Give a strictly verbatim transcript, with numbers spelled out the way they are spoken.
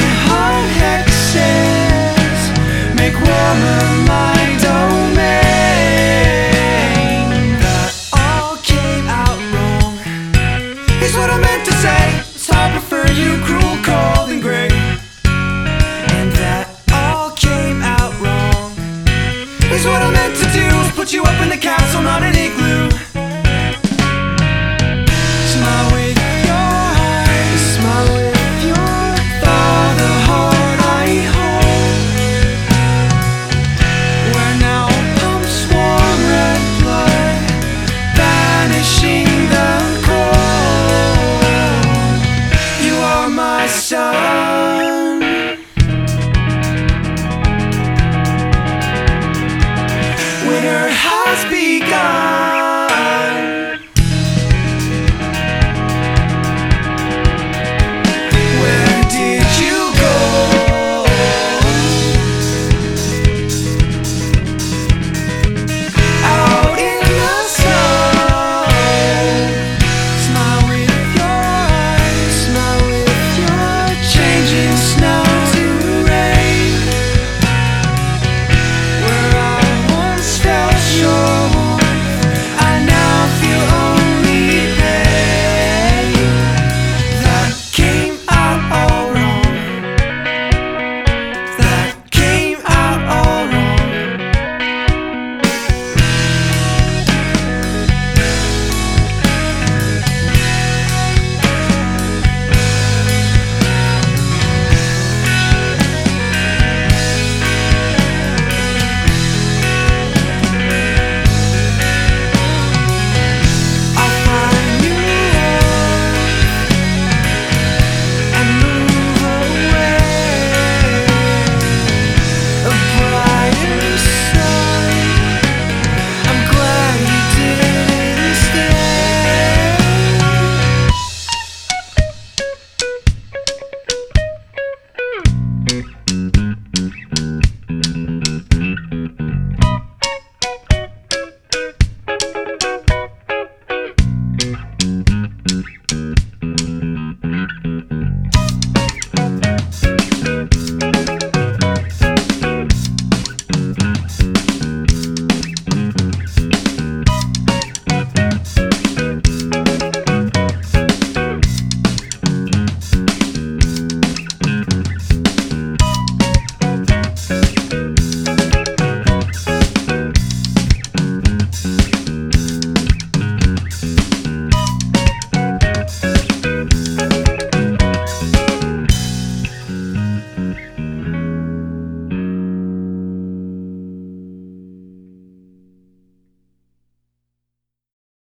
heart hexes make warmer my domain. That all came out wrong is what I meant to say. So I prefer you cruel, cold, and gray. And that all came out wrong is what I meant to do. Put you up in the castle, not an igloo. Smile with your eyes, smile with your thought, the heart I hold. Where now pumps warm red blood, banishing the cold. You are my sun. Winter has begun.